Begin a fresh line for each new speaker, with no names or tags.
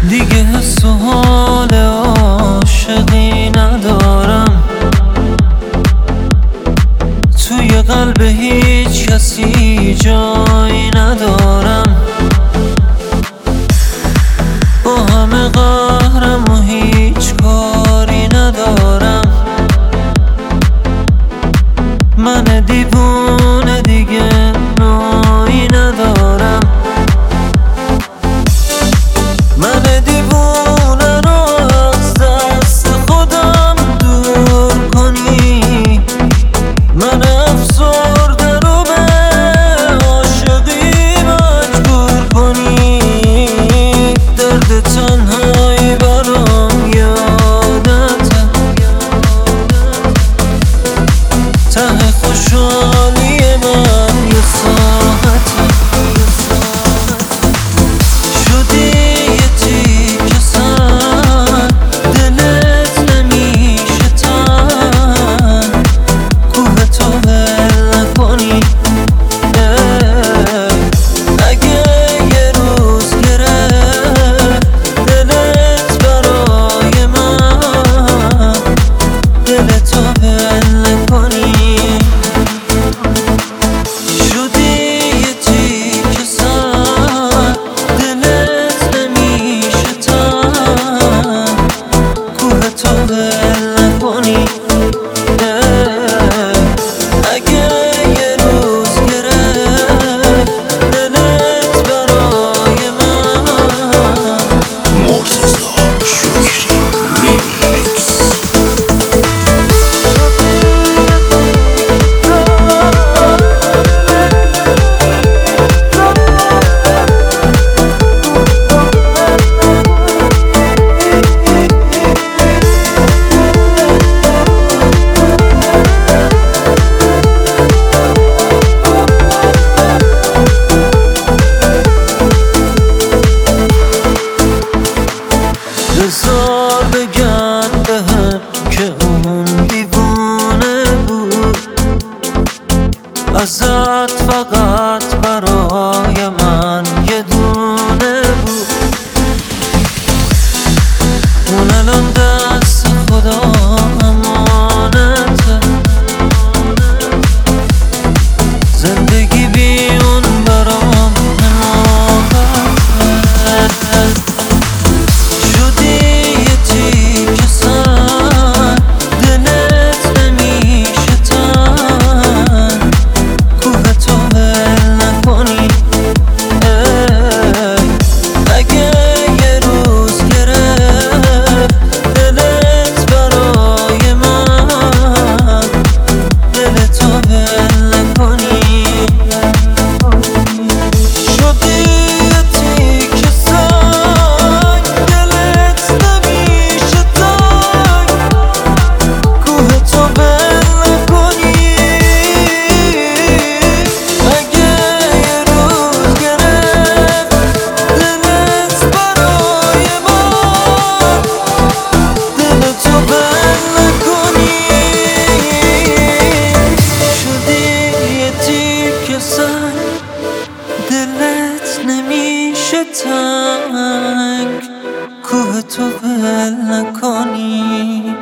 دیگه حس و حال عاشقی ندارم، توی قلب هیچ کسی جایی ندارم. با همه قهرم و هیچ کاری ندارم. من دیوونه دیگه نوعی ندارم. من دیوونه رو از دست خودم دور کنی، من افسرده رو به عاشقی مجبور کنی. درد تنهایی برام یادته، ته خوشحالی من یه ساعته. شدی یه تیکه سر، دلت نمیشه تن، کوه تو ول نکنی. اگه یه روز گرفت دلت برای من، دلتو ول نکنی. بذار بگن بهم که اون دیوونه بود، ازت فقط برای من یه دونه بود. اون الان دست خدا امانته، زندگی بی اون برام حماقته. دلت نمیشه تنگ، کوه تو ول نکنی.